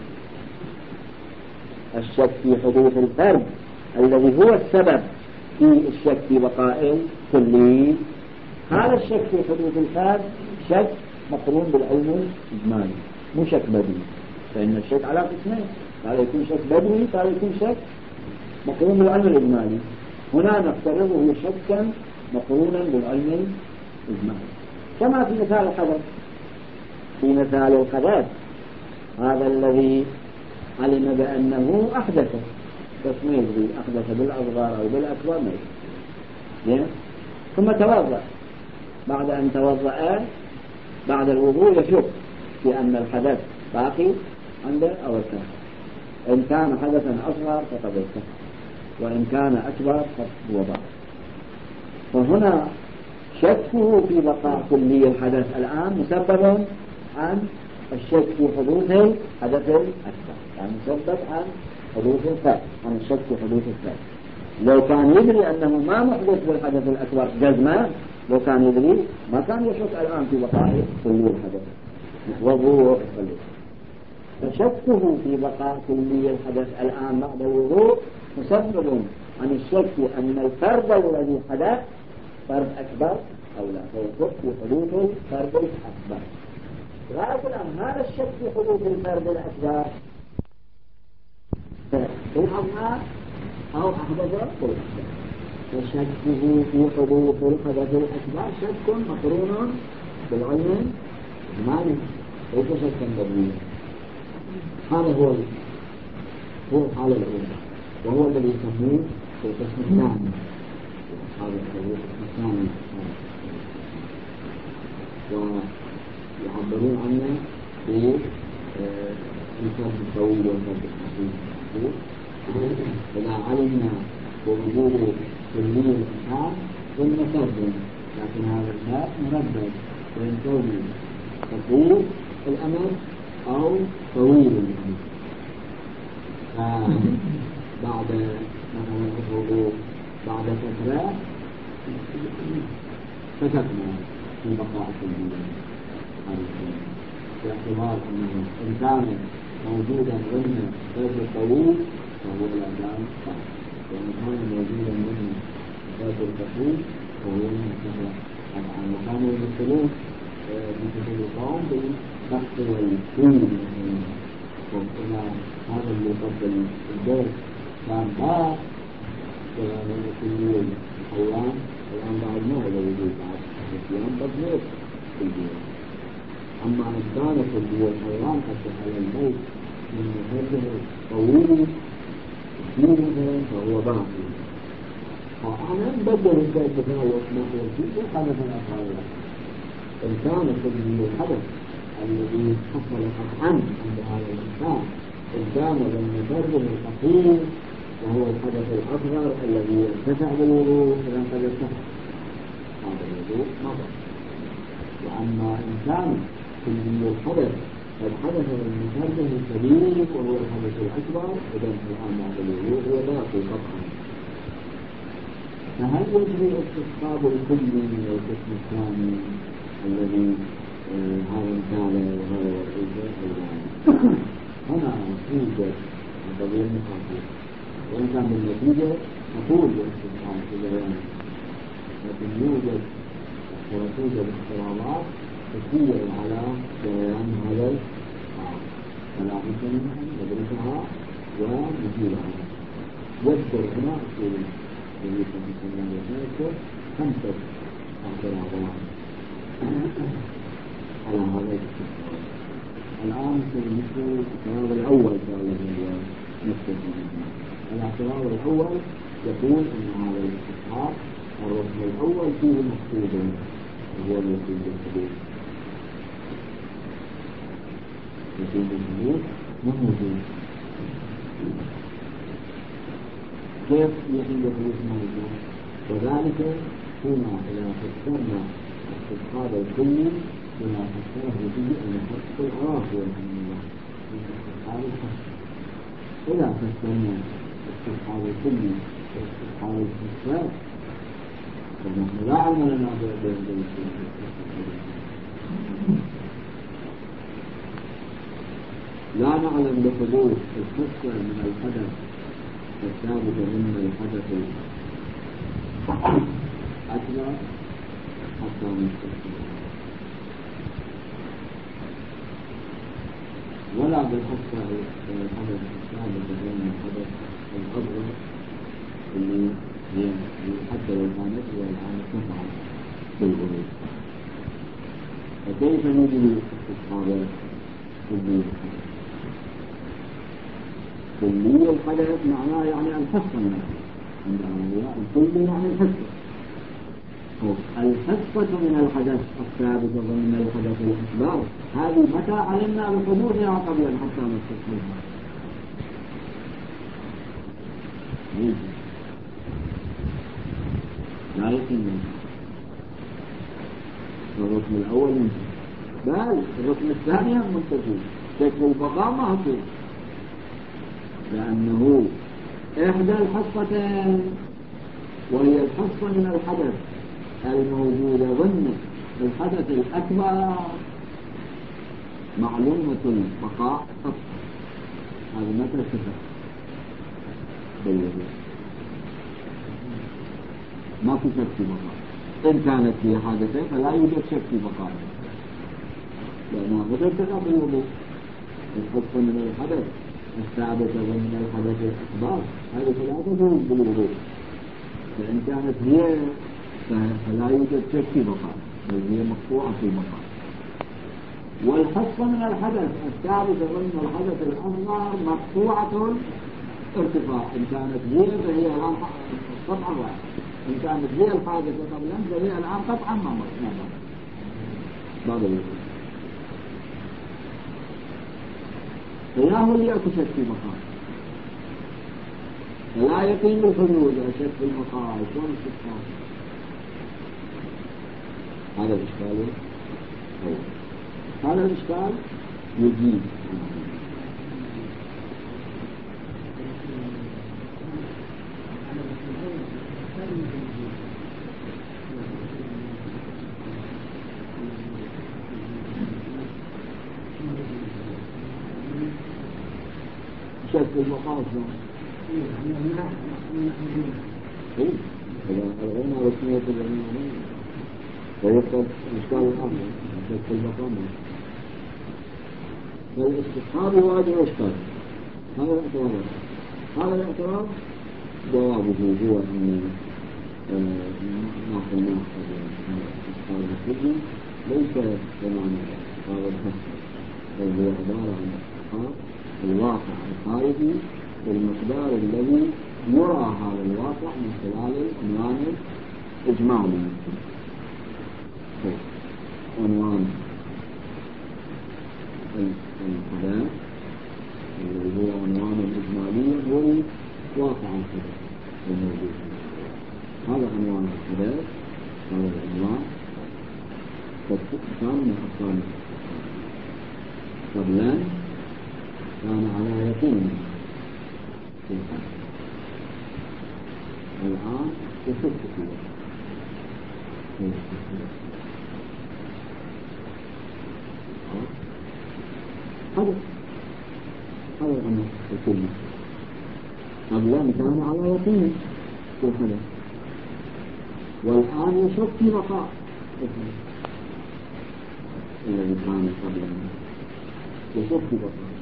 الشك في حدوث الفرد الذي هو السبب في الشك في بقاء الكلي، هذا الشك في حدوث الفرد شك مقرون بالعلم الإجمالي، مو شك بديهي. فإن الشك على قسمين، قال يكون شك بدوي، قال يكون شك مقرون بالعلم الإجمالي. هنا نفترضه شكا مقرونا بالعلم الإجمالي، كما في مثال الحدث. في مثال الحدث هذا الذي علم بأنه أحدث، بس ما يدري أحدث بالأصغر أو بالأكبر ما يدري، ثم توضأ. بعد أن توضأ بعد الوضوء يشك في أن الحدث باقي عنده أو ارتفع. إن كان حدثا أصغر فقد ارتفع، وإن كان أكبر فهو باقي. فهنا شكه في بقاء كلي الحدث الآن مسبب عن الشك في حدوث الحدث الأكبر، يعني مسبب عن حدوث الفرد، عن الشك في حدوث الفرد. لو كان يدري أنه ما محدث بالحدث الأكبر جزما، لو كان يدري ما كان يشك الآن في بقاء كلي الحدث وضوء. فشكه في بقاء كلي الحدث الآن بعد الوضوء مسبب عن الشك أن الفرد الذي حدث فرد أكبر أو لا، فيشك في حدوث الفرد الأكبر. لكن هذا الشك في حدوث الفرد الأكبر في الأصغر أو أحدث بالأكبر، فشكه في حدوث الحدث الأكبر شك مقرون بالعلم الإجمالي، ليس شكا بديهيا. هذا هو هو الحالة الأولى، وهو الذي يسميه في القسم الثاني. هذا القسم الثاني ويعبرون عنه بالفرد الطويل والفرد القصير. إذا علمنا بوجود كلي الإنسان ثم فرد، لكن هذا الفرد مردد بين كونه قصير الأمد أو طويل الأمد. بعد مثلا الوضوء بعد فترة فتكنا في بقاء كلي باعتبار أنه إن كان موجودا ضمن الفرد الطويل فهو لا زال صعب، وإن كان موجودا ضمن الفرد القصير فهو منتهى. طبعا وكانوا يمثلون يتفرقون بالبحث والطول. وإذا هذا اللي يفضل الدور كان باع من كلي الحيوان، الآن بعد ما هذا وجود بعد الحيوان قد موت في الجيل. أما إن كان كلي الحيوان حتى على البيت من مهده طويل كثير فهو باقي. فأنا نبدل البيت بثاني واسمه والجيل وحدث الأفعال. إن كان كلي الحدث الذي حصل قطعا عند هذا الإنسان إن كان ضمن فرده القصير وهو الحدث الأصغر الذي يرتفع بالوضوء، إذا قد ارتفع هذا الوضوء مضى. وأما إن كان كلي الحدث الحدث المترجم الكبير وهو الحدث الأكبر إذا الآن معتبره هو باقي قطعا. فهل يجري استصحاب الكل من القسم الثاني الذي هذا مثال وهذا وحيده أو لا؟ هنا يوجد قضية مخاطرة، وإن كان بالنتيجة تطول باستصحاب الجريان، لكن يوجد وتوجد اضطرابات تسير على جريان هذا الحال، فلا بد من أن ندرسها ونزيلها. يذكر هنا أصول النبي صلى الله عليه وسلم خمسة اعتراضات على هذا الاستثناء. الآن سنذكر الاعتراض الأول قال هو نفسه. الاعتراض الأول يقول أن هذا الاستثناء الركن الأول فيه مقصود وهو الوكيل الحدود. وكيل الحدود ما موجود. كيف يحيل الحدود موجود؟ وذلك هنا إذا فسرنا استصحاب الكلي بما فسره به أن حق العراق والحمد لله من استصحاب الحق. إذا فسرنا استصحاب الكلي واستصحاب الحق فنحن لا علم لنا بين لا نعلم بحدوث الحصة من الحدث الثابت من الحدث الأكبر حتى نستثنى، ولا بالحصة من الحدث الثابت من الحدث الأصغر اللي هي حتى لو كانت هي الآن تفعل بالغروب. فكيف نجري استصحاب كلي الحدث؟ كلي الحدث معناه يعني الحصة منه، عندنا الكلي يعني الحصة. الحصة من الحدث الثابت ضمن الحدث الأكبر هذه متى علمنا بحدوثها قبل أن حتى نستصحبها؟ لا يمكن. الركن الأول منتهي، بل الركن الثاني منتهي، شكل البقاء معطي، لأنه إحدى الحصتين وهي الحصة من الحدث الموجودة ضمن الحدث الأكبر معلومة البقاء حصة. هذا متى صفة بالوجود ما في شك في بقاء. إن كانت هي حادثة فلا يوجد شك في بقاء، لأنها متفقة بالوجود. الحصة من الحدث الثابتة ضمن الحدث الأكبر هذه لا تجوز بالوجود، فإن كانت هي فلا يوجد شك في بقاء، بل هي مقطوعة في بقاء. والحصة من الحدث الثابتة ضمن الحدث الأصغر مقطوعة ارتفاع. إن كانت هي فهي الآن قطعا واحد، إن كانت هي الحادثة قبلا فهي الآن قطعا ما مرة بعد الوجود. فياه اللي أكو شك في بقاء، فلا يقيم الحدود وشك في المقاع شلون استثناء. هذا الإشكال الأول. هذا الإشكال يجيب شك في المقاع شلون. إذا ألغينا رسمية العلمية ويبقى الإشكال الآخر شك في المقام. فالاستصحاب يواجه إشكال. هذا الاعتراض هذا الاعتراض جوابه هو أن ما قلناه قبل الاستصحاب الكلي ليس كمان هذا الحصر، بل هو عبارة عن استصحاب الواقع الخارجي بالمقدار الذي يرى هذا الواقع من خلال العنوان الإجمالي. عنوان الحدث الذي هو عنوان الإجمالي هو الواقع الحدث الموجود. هذا عنوان الحدث، هذا العنوان كان من أقسام قبلا كان على يقين في الحال، الآن يشك فيه. هذا هذا الأمر الكلي. قبلا كان على يقين في الحدث، والآن يشك في بقاء الذي كان قبلا، يشك في بقاء.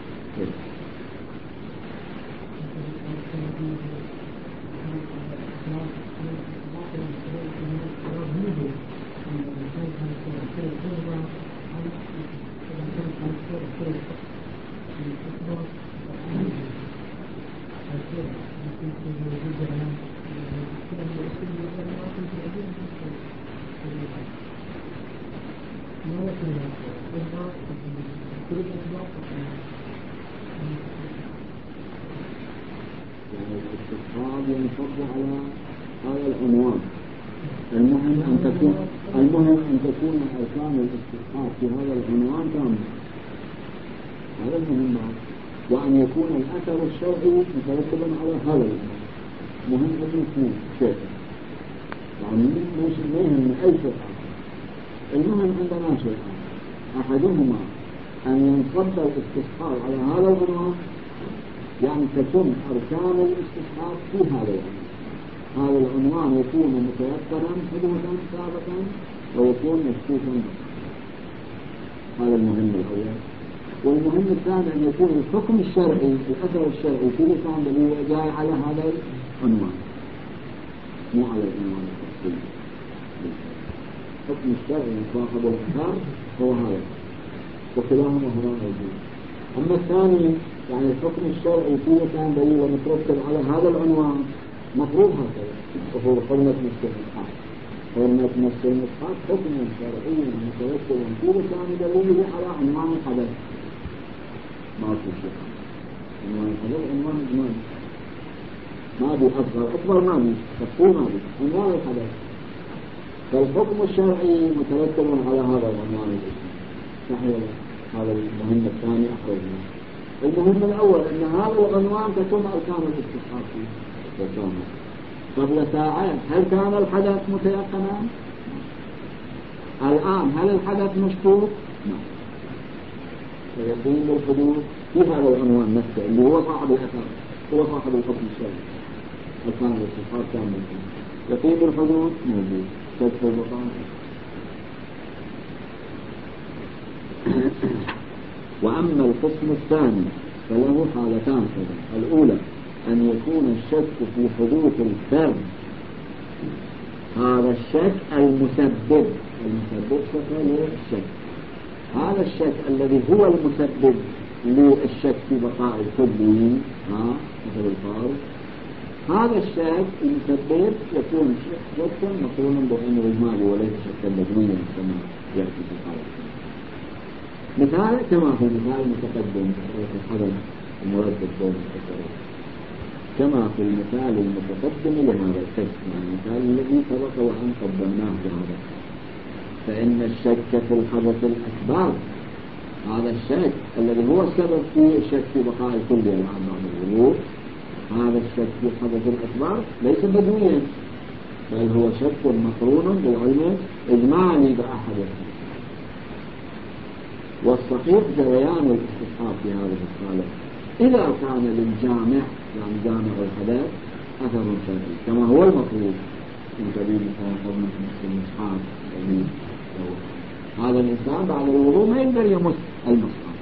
الاستفهام ينصب على هذا العنوان. المهم أن تكون المهم أن تكون أركان الاستفهام في هذا العنوان كاملة، هذا المهم، وأن يكون الأثر الشرعي مترتبا على هذا العنوان. مهم أن يكون شيء يعني مش مهم أي شيء. المهم عندنا شيء أحدهما أن ينصب الاستفهام على هذا العنوان، يعني تتم أركان الاستفهام في هذا العنوان. هذا العنوان يكون متيقنا حدوثا سابقا ويكون مشكوكا. هذا المهم الأول. والمهم الثاني أن يكون الحكم الشرعي، الأثر الشرعي في لسان دليل جاي على هذا العنوان، مو على العنوان التفصيلي. الحكم الشرعي صاحب الأثر هو هذا، وكلاهما هنا موجود. أما الثاني يعني الحكم الشرعي في لسان دليل مترتب على هذا العنوان مفروض هكذا، وهو حرمة مسك المصحف. حرمة مسك المصحف حكم شرعي مترتب في لسان دليل على عنوان الحدث. ما في شيء عنوان الحدث، عنوان عنوان ما بي أصغر أكبر، ما بي تفصيل، ما بي عنوان الحدث. فالحكم الشرعي مترتب على هذا العنوان الاسم. صحيح. هذا المهم الثاني أخرجنا. المهم الأول أن هذا العنوان تكون أركان الاستفهام فيه. قبل ساعات هل كان الحدث متيقنا؟ الآن هل الحدث مشكوك؟ نعم. فيقين بالحدوث في هذا العنوان نفسه اللي هو صاحب الأثر، هو صاحب الحكم الشرعي. أركان الاستفهام كاملة. يقين بالحدوث موجود. شك البقاء. وأما القسم الثاني فله حالتان كذا. الأولى أن يكون الشك في حدوث الفرد، هذا الشك المسبب، المسبب شكله الشك، هذا الشك الذي هو المسبب للشك في بقاء الكلي، ها مثل الفرد، هذا الشك المسبب يكون شكا مقرونا بعلم الإجمالي وليس شكا بدنيا كما يأتي في الحالة. مثال كما في المثال المتقدم في الحدث المردد بين الأسرين، كما في المثال المتقدم لهذا الشك، يعني المثال الذي سبق وأن قدمناه لهذا. فإن الشك في الحدث الأكبر، هذا الشك الذي هو السبب في الشك في بقاء الكل عن بعض الغروب، هذا الشك في الحدث الأكبر ليس بدويا، بل هو شك مقرون بالعلم إجمالي بأحد الحدث. والصحيح جريان الاستفهام في هذه الحالة إذا كان للجامع، يعني جامع الحدث، أثر شرعي كما هو المطلوب من سبيل مثلا حرمة مسك المصحف. هذا الإنسان بعد الوضوء ما يقدر يمس المصحف.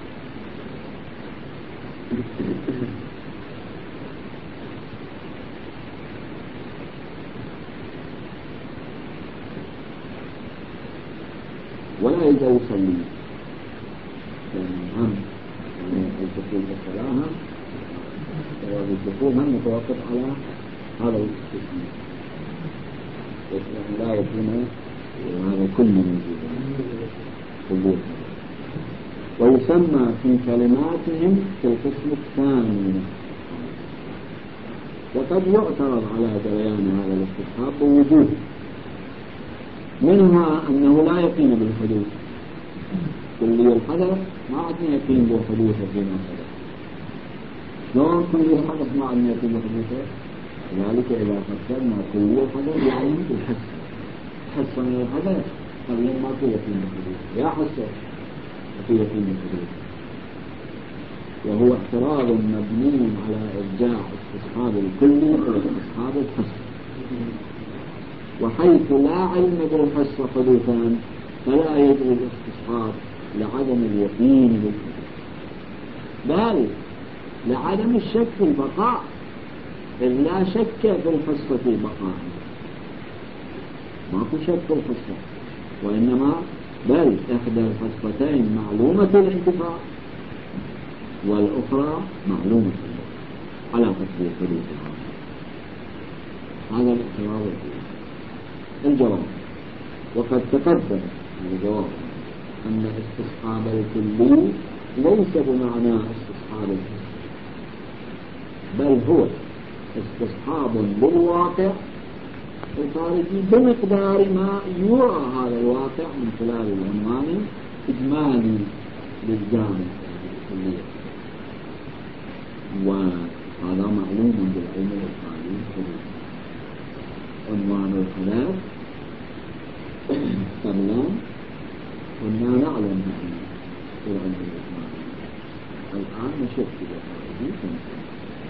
ولا يقدر يصلي، هم يعني الدخول بالصلاة والدخول هم متوقف على هذا الاستثناء، يعني لا يكون هذا كل من يجب. ويسمى في كلماتهم في القسم الثاني. وقد يعترض على جريان هذا الاستفهام بوجوه، منها أنه لا يقين بالحدوث، كلي الحدث ما عندنا يقين بحدوثه فيما سبق. شلون كلي الحدث ما عندنا يقين بحدوثه؟ لذلك إذا فسرنا كلي الحدث يعني الحس حس من الحدث قبل ما في يقين بحدوثه يا حسه في يقين بحدوثه، وهو اعتراض مبني على إرجاع استصحاب الكلي إلى استصحاب الحس. وحيث لا علم بالحس حدوثا فلا يجري الاستصحاب لعدم اليقين بالحدوث، بل لعدم الشك في البقاء، إذ لا شك في الحصة في البقاء، ماكو شك في الحصة، وإنما بل إحدى الحصتين معلومة الانتفاع والأخرى معلومة على قدر حدوثها. هذا الاعتراض الجواب. وقد تقدم الجواب أن استصحاب الكلي ليس بمعنى استصحاب الحس، بل هو استصحاب للواقع الخارجي بمقدار ما يرى هذا الواقع من خلال العنوان إجمالي للجامع الكلية، وهذا معلوم بالعلم الإجمالي الحديث. عنوان الخلاف قبلا كنا نعلم به في العلم الإجمالي، الآن نشك بهذه كنسان.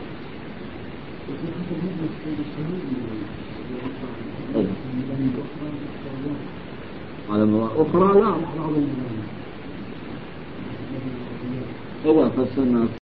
على مرة أخرى لا، إذا فسرنا